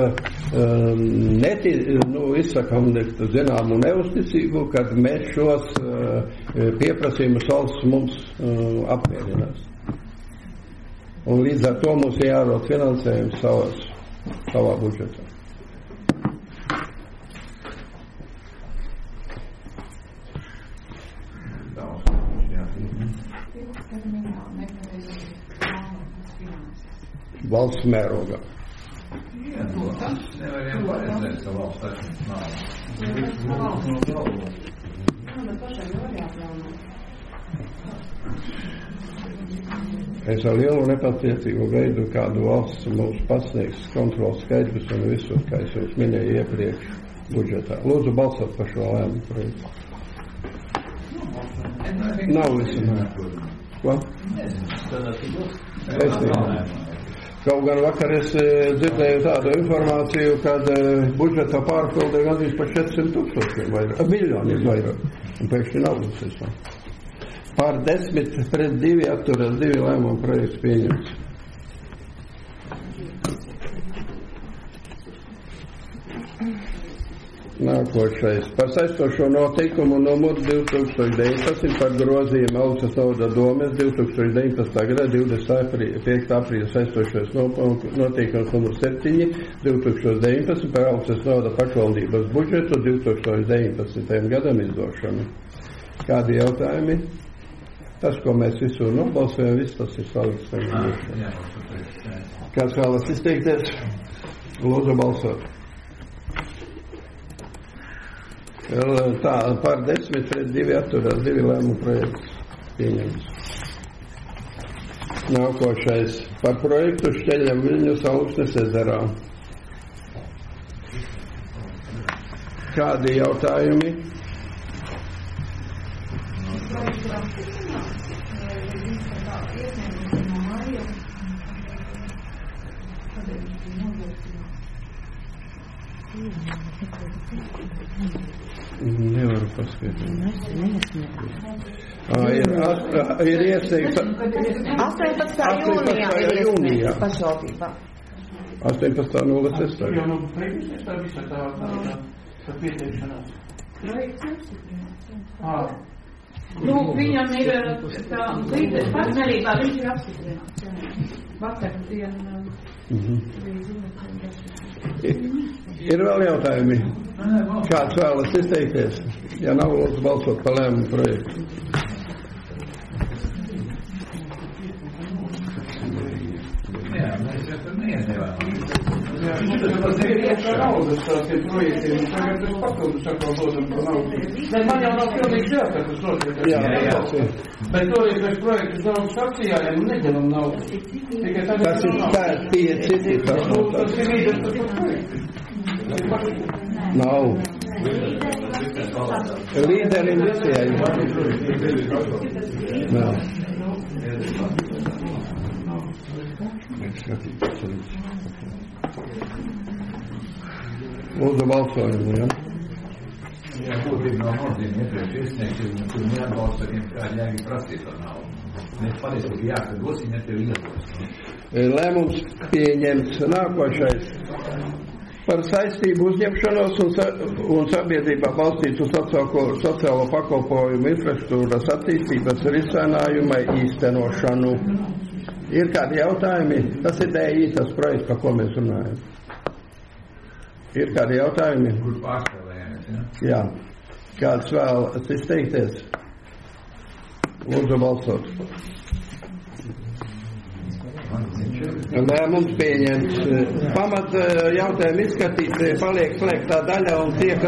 izsakām zināmu neusticību, kad mēs šos pieprasījumus valsts mums apmierinās. Un līdz ar to mums jārod finansējums savā budžetā. Valsts mērogā. Jā, tas nevarējām paredzēt, ka valsts taisnības nav. Es ar lielu nepatiecību gaidu, kādu valsts mums pasniegs kontrols skaidrs un visus, kā es jums minēju iepriekš budžetā. Lūdzu balsot par šo lēmumu projektu. Nav visu mērķi. Ko? Es nezinu. Kaut gan vakar es dzirdēju tādu informāciju, kad budžeta pārpildi gandrīz par 400 miljoniem vairāk. Un pēkšņi naudas visam. Pār 10 pret 2 atturas 2 lēmumu projekts pieņemts. Nākošais. Par saistošo noteikumu numuru 2019 par grozījumu Alušas novada domes 2019. gada 25. aprīļa saistošais noteikums numuru 7 2019 par Alušas novada pašvaldības budžetu 2019. gadam izdošanu. Kādi jautājumi? Tas, ko mēs visur nobalsojam, viss tas ir salikts. Kāds vēlas izteikties? Lūdzu balsot. Tā, par 10 pret 2 atturās 2 lēmumu projekts pieņemts. Nākošais. Par projektu Šķeļam Viļņus Alūksnes ezerā. Kādi jautājumi? Nevaru paskatīt. Ir iesniegts 18. jūnijā pašvaldībā. 18.06. Jau nu beigusies tā visa tā pieteikšanās. Projekts apstiprināts. Lūk, viņam ir tā līdzes partnerībā, viņš ir apstiprināts. Vakar dienu. Ir vēl jautājumi? Kāds vēlas izteikties? Ja nav, lūdzu balsot par lēmumu projektu. Jā, mēs jau tur neiedēvām. tas ir iekšā naudas tiem projektiem, un tagad es papildus atkal dodam to naudu. Ne, man jau nav pilnīgi jāsaka, kas notiek. Jā. Bet toreiz mēs projektus daudz sacījājām un neģelam naudu. Tikai tagad tas ir spērt pieci. Tas ir līders par projektu. Nav. Līderim visiem. Nav. Lūdzu balsojumu, ja? Jā, būtībā nav nozīme iepriekš iesniegt, kur neatbalsta, kādi jāgi prasīt par naudu. Mēs patiesībā jāsadosim, ja tev iedos. Lēmums pieņemts nākošais. Par saistību uzņemšanos un sabiedrībā balstītu sociālo pakalpojumu infrastruktūras attīstības risinājuma īstenošanu. Ir kādi jautājumi? Tas ir DI, tas projekts, par ko mēs runājam. Ir kādi jautājumi? Kur pārstāvējamies, ja? Jā. Kāds vēlas izteikties? Lūdzu balsot. Lēmums pieņemts. Pamat jautājumu izskatīt, paliek slēgtā daļa un tiek